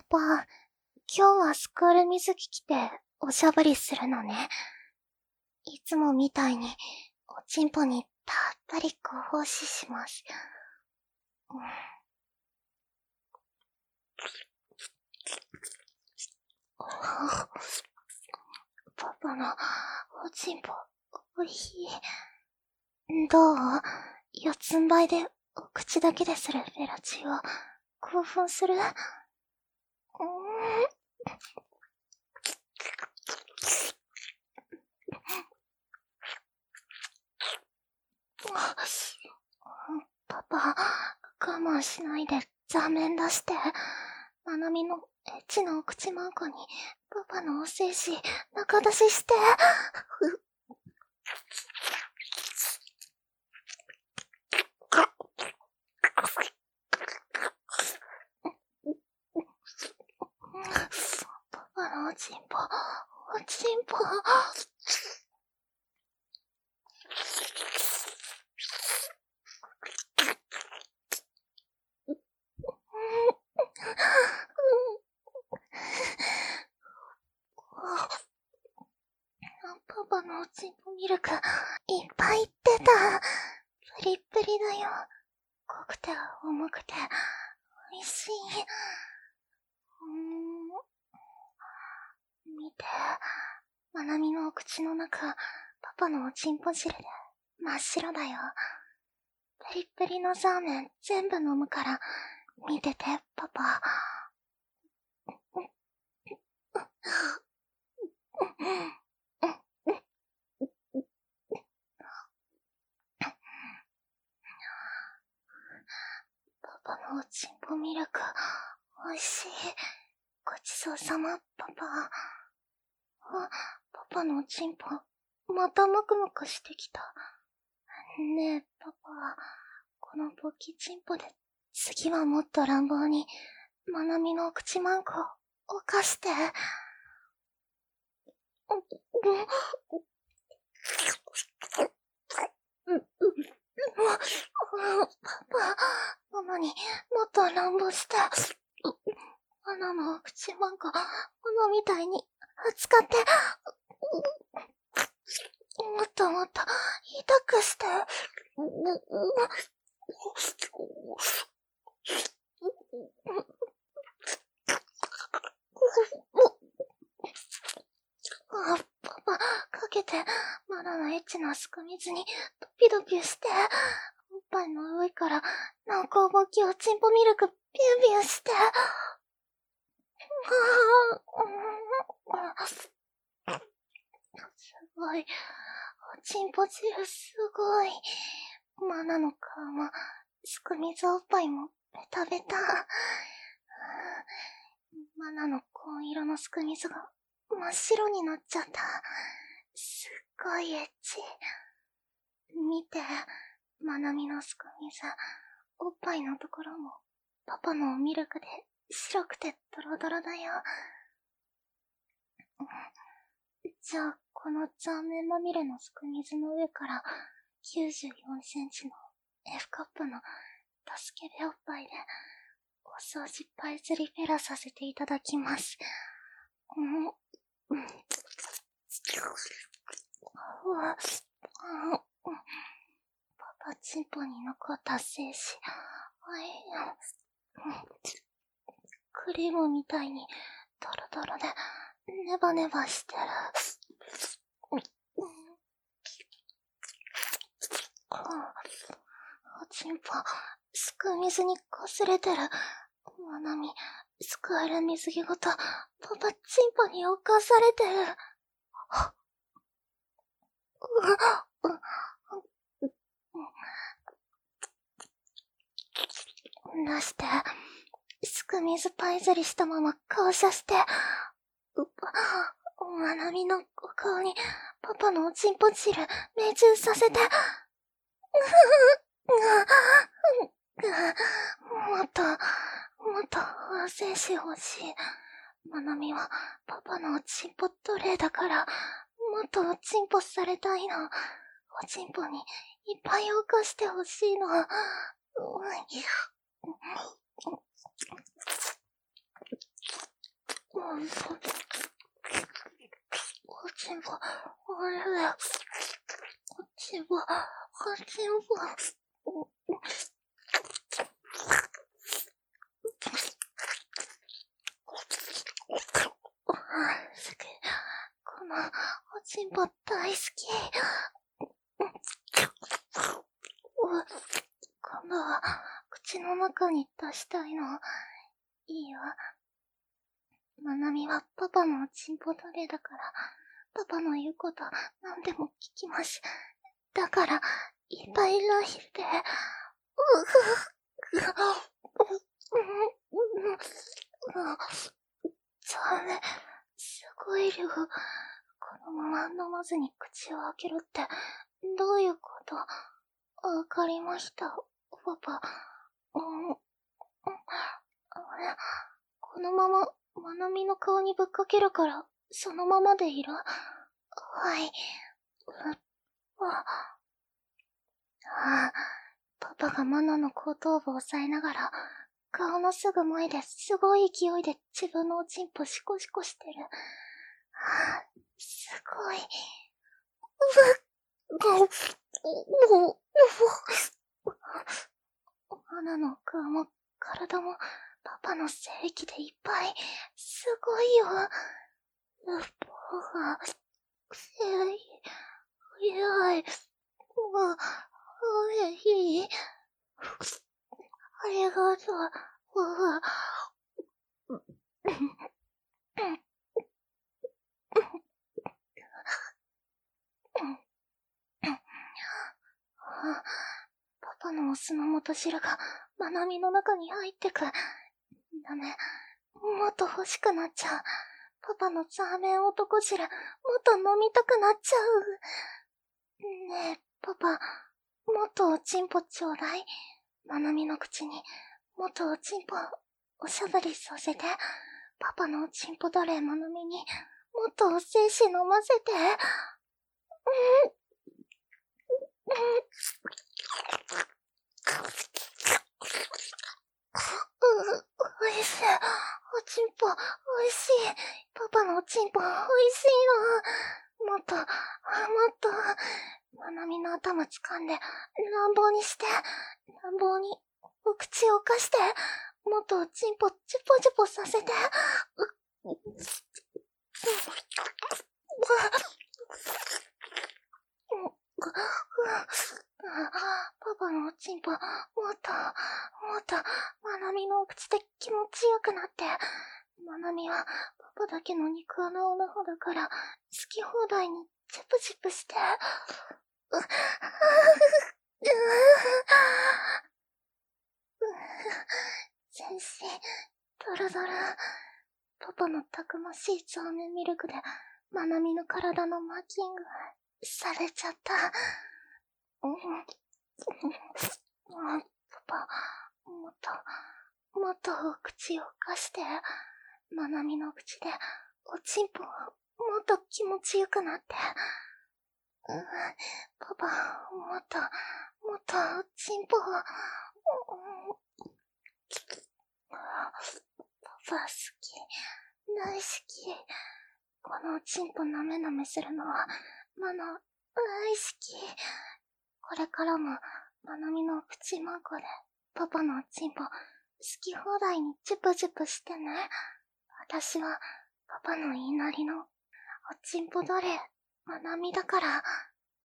パ、今日はスクール水着着ておしゃぶりするのね。いつもみたいにおちんぽにたっぷりご奉仕します。パパのおちんぽ、おいしい。どう？四つん這いでお口だけでするフェラチオ。興奮する？パパ、我慢しないで座面出して。まなみのエッチなお口マンコにパパのお精子中出しして。パパのおちんぽ、おちんぽ。パパのおちんぽミルク、いっぱい出た。プリップリだよ。濃くて重くて、美味しい。見て。まなみのお口の中、パパのおちんぽ汁で真っ白だよ。プリップリのザーメン全部飲むから、見てて、パパ。パパのおちんぽミルク、おいしい。ごちそうさま、パパ。パパのおちんぽ、またムクムクしてきた。ねえ、パパ、このポキチンポで、次はもっと乱暴に、まなみのお口マンコ、犯して。パパ、ママにもっと乱暴して。マナのお口マンコ、ママみたいに扱って。もっともっと痛くして。パパ、かけて、まだのエッチなすく水にドピドピして。おっぱいの上から濃厚ボキおちんぽミルクビュービューして。すごい。おちんぽ汁すごい。マナの顔も、すく水おっぱいもベタベタ。マナの紺色のすく水が真っ白になっちゃった。すっごいエッチ。見て、マナミのすく水。おっぱいのところも、パパのミルクで白くてドロドロだよ。じゃあ、この残面まみれのすく水の上から94センチの F カップの助けべおっぱいでお掃除パイズリフェラさせていただきます。パパチンポに残った精子。クリームみたいにドロドロでネバネバしてる。おちんぽ、すく水に擦れてる。まなみ、すくえる水着ごと、パパチンポに侵されてる。出して、すく水パイズリしたまま顔写して、まなみのお顔にパパのおちんぽ汁命中させて、もっと、もっと、精子欲しい。まなみは、パパのおちんぽ奴隷だから、もっとおちんぽされたいの。おちんぽに、いっぱい犯してほしいの。 おちんぽ、おれれ、おちんぽ、おちんぽ、すげえ、このおちんぽ大好き。今度は口の中に出したいの。いいよ。まなみはパパのおちんぽ奴隷だから、パパの言うこと何でも聞きます。だから、いっぱいラヒで、ダメ。すごい量。このまま飲まずに口を開けろって、どういうこと？わかりました、パパ。このまま、まなみの顔にぶっかけるから、そのままでいる？はい。パパがマナの後頭部を押さえながら、顔のすぐ前ですごい勢いで自分のおちんぽシコシコしてる。すごい。マナの顔も体もパパの精液でいっぱい。すごいよ。パパが、精液、早い。もう、いい？ありがとう。パパのお酢の元汁がまなみの中に入ってく。ダメ。もっと欲しくなっちゃう。パパのザーメン男汁、もっと飲みたくなっちゃう。ねえ、パパ、もっとおちんぽちょうだい。まなみの口に、もっとおちんぽ、おしゃぶりさせて。パパのおちんぽ奴隷まなみに、もっとお精子飲ませて。おいしい。おちんぽ、おいしい。パパのおちんぽ、おいしいの。もっと、まなみの頭掴んで、乱暴にして。乱暴に、お口を貸して。もっとおちんぽ、チュポチュポさせて。パパのおちんぽ、もっと、まなみのお口で気持ちよくなって。まなみは、パパだけの肉穴オナホだから、好き放題にチュプチュプして。全身、ドロドロ。パパのたくましいザーメンミルクで、まなみの体のマーキングされちゃった。パパ、もっとお口を貸して。まなみの口で、おちんぽ、もっと気持ちよくなって。パパ、もっと、おちんぽ。パパ好き。大好き。このおちんぽなめなめするのは、マナ、大好き。これからも、まなみのお口まんこで、パパのおちんぽ、好き放題にチュプチュプしてね。私は、パパの言いなりの、おちんぽ奴隷、まなみだから。